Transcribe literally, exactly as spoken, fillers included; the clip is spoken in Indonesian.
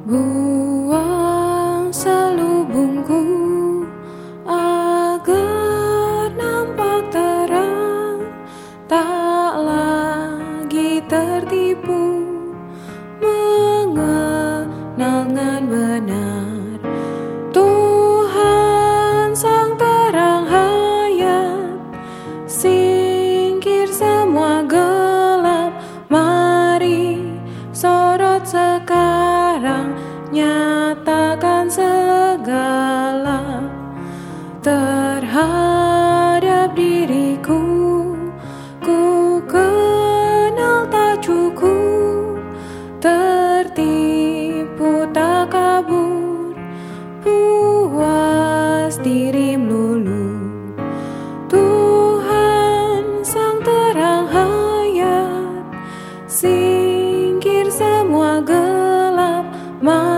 Buang selubungku agar nampak terang, tak lagi tertipu mengenal dengan benar Tuhan sang terang hayat. Singkir semua gelap, mari sorot sekarang, nyatakan segala terhadap diriku. Ku kenal tak cukup, tertipu tak kabur, puas diri melulu. Tuhan sang terang hayat, singkir semua gelap,